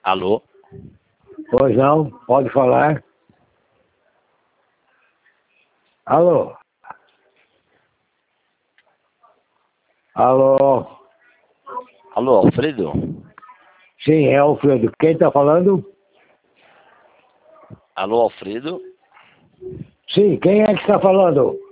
Alô? Pois não, pode falar. Alô? Alô? Alô, Alfredo? Sim, é Alfredo. Quem está falando? Alô, Alfredo? Sim, quem é que está falando?